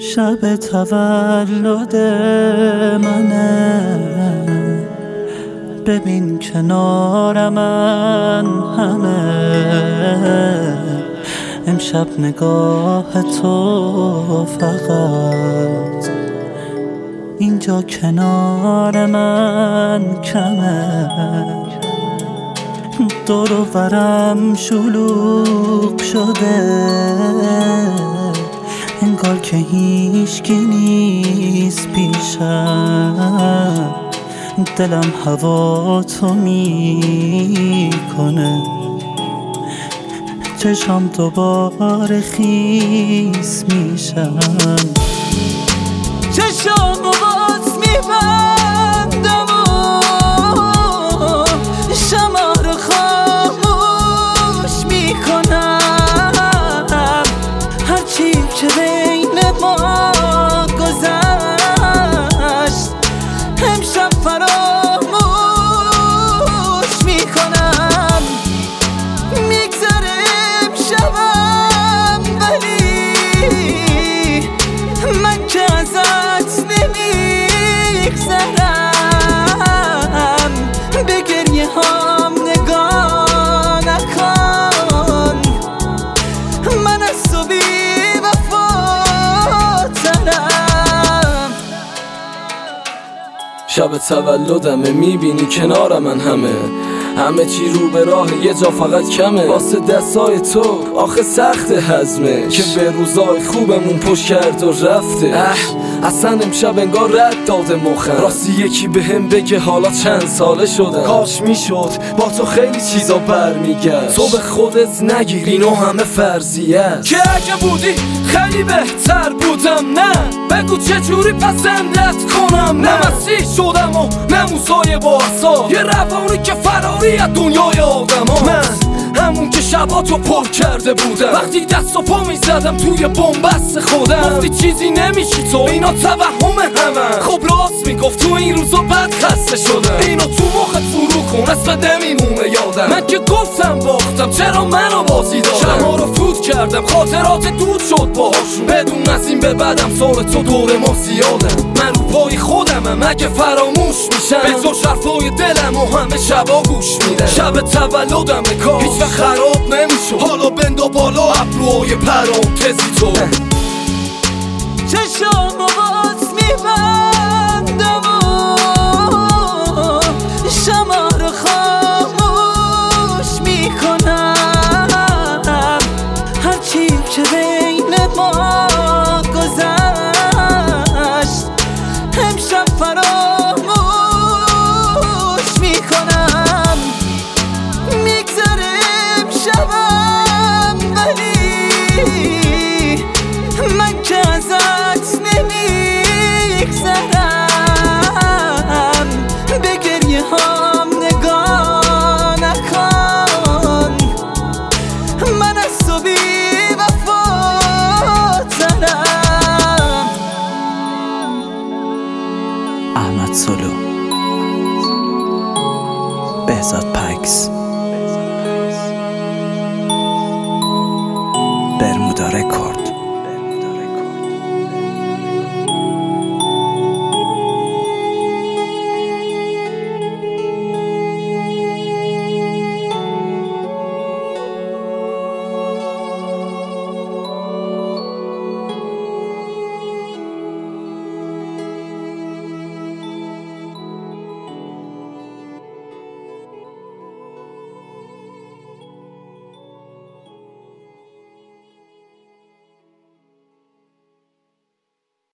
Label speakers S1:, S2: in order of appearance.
S1: شب تولد منه، ببین کنار من همه. امشب نگاه تو فقط اینجا کنار من کمه. دور و برم شلوغ شده، انگار که هیچکی نیست پیشم. دلم هوا تو میکنه، چشام دوباره خیس میشم. چشامو باز میبندم و شمع رو خاموش میکنم. هرچی که بین ما گذشت امشب فراموش میکنم. میگذره امشبم ولی من که ازت نمیگذرم. به گریه هام نگاه نکن، من از تو بی وفاترم.
S2: شب تولدمه، میبینی کنار من همه چی رو به راه، یه جا فقط کمه. واسه دستای تو آخه سخت هضمه، که به روزای خوبمون پشت کرد و رفته. اصلا امشب انگار رد داده مخم. راستی یکی بهم بگه حالا چند ساله شدم. کاش میشد با تو خیلی چیزا برمیگشت. تو به خودت نگیر اینو همه فرضیه است، که اگه بودی خیلی بهتر بودم. نه بگو چجوری پسندت کنم. نه مسیح شدم و نه موسای با عصا، یه روانی که فراری از دنیای آدم ها. من همون که شباتو پر کرده بودم، وقتی دست و پا میزدم توی بنبست خودم. گفتی چیزی نمیشی تو، اینا توهم همه. خب راست میگفت، تو این روزا بد خسته شدم. اینو تو مخت فرو کن، اصلا نمیمونه یادم. من که گفتم باختم، چرا منو بازی دادم. شما رو فوت کردم، خاطرات دود شد باهاشون. بدون از این به بعدم سال تو دور ما زیادم. من رو پای خودمم، اگه فراموش میشم به تو شرفای دلم و همه شبا گوش میدم. شب تولدمه، کاش هیچ وقت خراب نمیشد. حالا بندا بالا ابروهای پرانتزی تو.
S1: چشامو باز میبندم و شمع رو خاموش میکنم. هرچی که بین ما گذشت امشب فراموش میکنم. میگذره امشبم ولی من که ازت نمیگذرم. به گریه هام نگاه نکن، من از تو بی وفاترم. احمد سلو، بهزاد پکس، برمودا رکورد.